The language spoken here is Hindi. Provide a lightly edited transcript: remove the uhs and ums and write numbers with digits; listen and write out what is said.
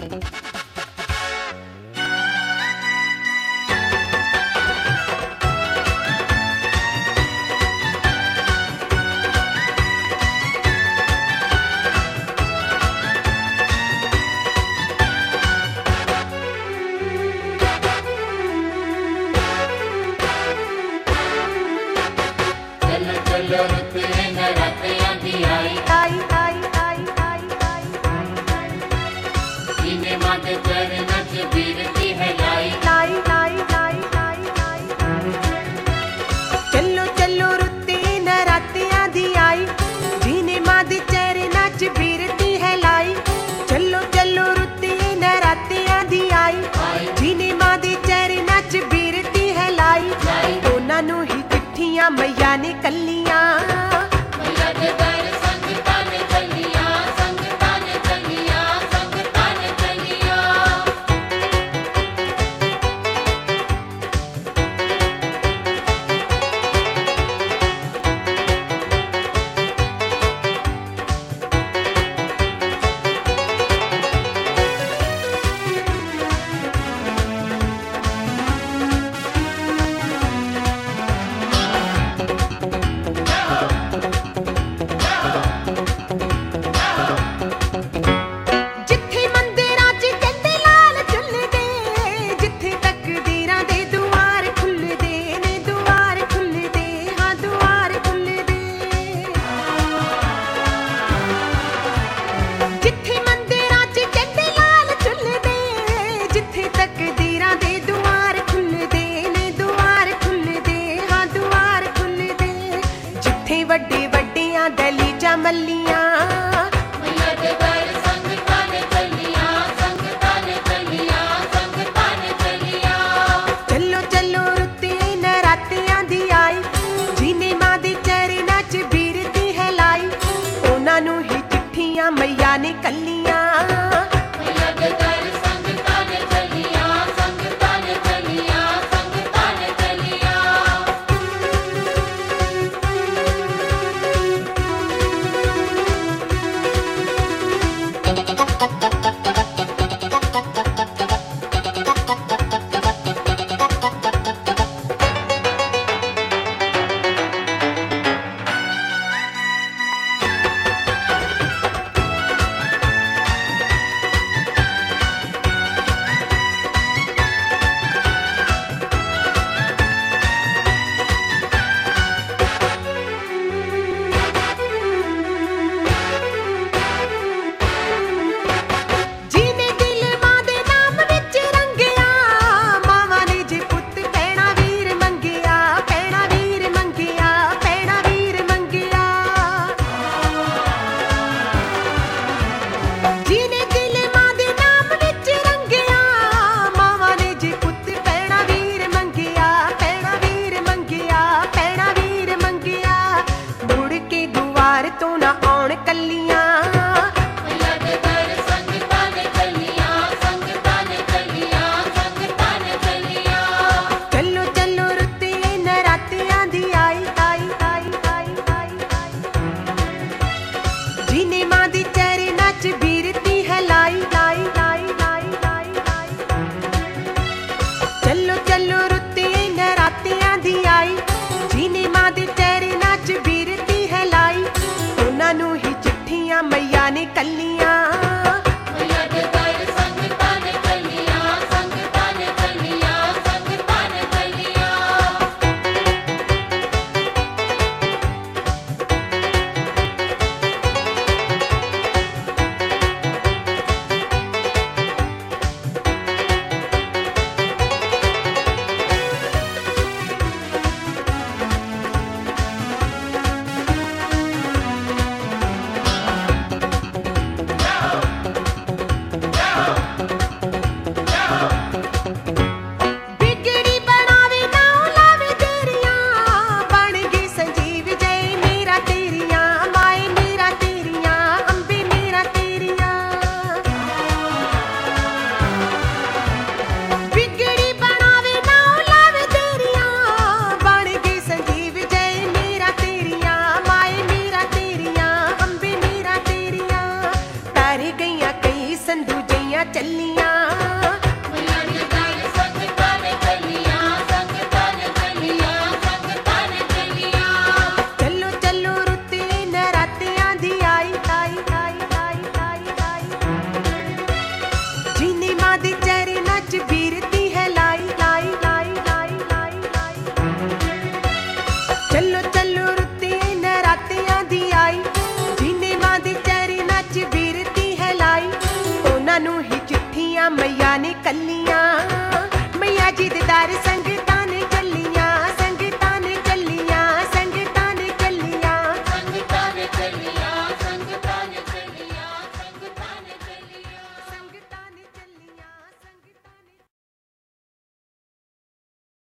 चलो चलो रुते नरातियां दी आई, जीने मां दे चरनां च बीरती है लाई। चलो चलो रुते नरातियां दी आई, जीने मां दे चरनां च बीरती है लाई। उन्हां नूं ही चिट्ठियां मैया ने कल्लियां, वड्डे वड्डियां दलीजा मल्लियां। चलो चलो रुते नरातियां दी आई, जीने मां दे चरनां च बीरती है लाई। उन्हां नूं ही चिट्ठियां मैया ने कल्लियां, तो ना आउण कल्लियां। चलो चलो रुते नरातियां दी आई, आई आई आई आई आई। जीने मां दी चरनां च बीरती है लाई, लाई लाई लाई लाई लाई। चलो चलो रुते नरातियां दी आई, जीने मां दी चरनां च बीरती है लाई। उन्हां नूं ही चिट्ठियां मैया ने कल्लियां, चलो चलो रुत्ती नरातियां दी आई, जिन्ने मां दे चरनां च बिरती है लाई। उन्हां नूं ही चिट्ठियां मैया ने कल्लियां, मैया जी दे दर संगतां